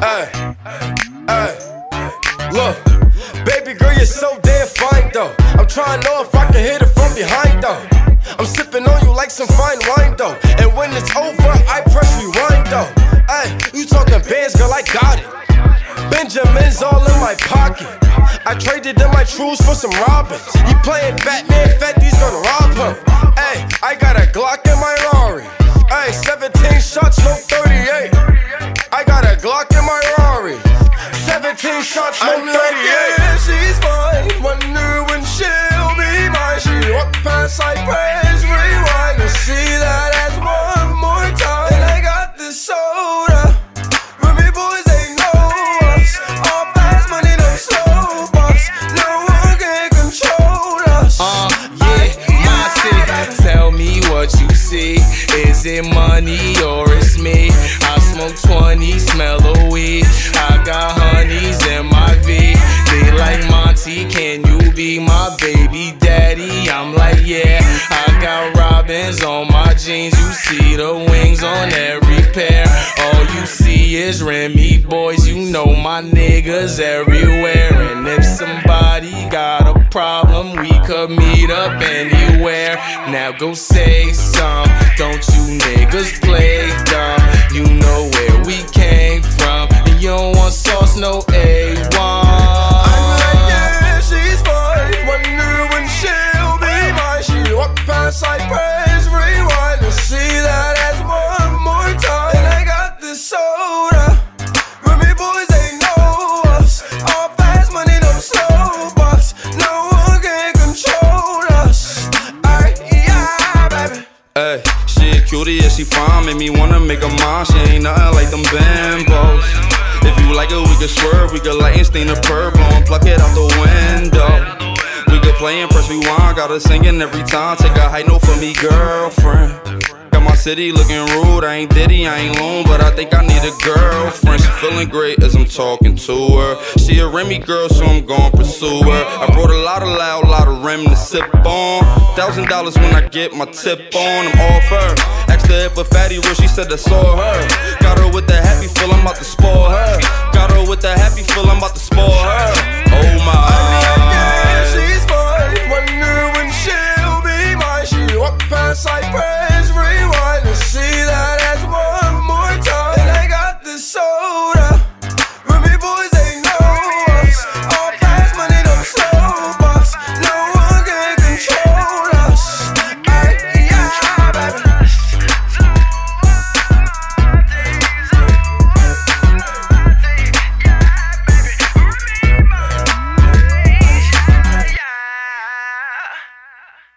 Ay, ay, look, baby girl, you're so damn fine though. I'm trying to know if I can hit it from behind though. I'm sipping on you like some fine wine though. And when it's over, I press rewind though. Ay, you talking bands, girl, I got it. Benjamin's all in my pocket. I traded in my trues for some robins. He playing Batman, Fetty's gonna rob him. Ay, I got a Glock in my Rari. Ay, 17 shots, no 38. I got a Glock in my Rari. 17 shots, no 38. Yeah, she's fine. Wonder when she'll be mine. She walk past like praise, rewind and see that ass one more time. And I got this soda. Remy boys, they know us. All fast money, no slow bucks. No one can control us. Yeah, my city. Tell me what you see. Is it money or it's me? I smoke 20, smell of weed. I got honeys in my V. They like Monty, can you be my baby daddy? I'm like, yeah. I got robins on my jeans. You see the wings on every pair. All you see is Remy boys. You know my niggas everywhere. And if somebody got a problem, we could meet up anywhere. Now go say some. Don't you niggas play dumb? You know where we came from. And you don't want sauce, no A1. I'm like, yeah, she's fine. Wonder when she'll be mine. She walk past like praise, rewind and see that ass one more time. And I got this soda. Remy boys, they know us. All fast money, no slow bucks. No one can control us. Ay, yeah, baby. Ay, she a cutie, yeah, she fine. Make me wanna make her mine. She ain't nothing like them bimbos. If you like it, we can swerve. We can light and stain the purple and pluck it out the window. We can play and press rewind. Got her singing every time. Take a high note for me, girlfriend. Got my city looking rude. I ain't Diddy, I ain't Loon, but I think I need a girlfriend. She feeling great as I'm talking to her. She a Remy girl, so I'm gon' pursue her. I brought a lot of loud, lot of Rem to sip on. $1,000 when I get my tip on. I'm off her. Asked her if a fatty real, she said I saw her. Got her with the happy feel, I'm about to spoil her. Got her with the happy feel, I'm about to spoil her.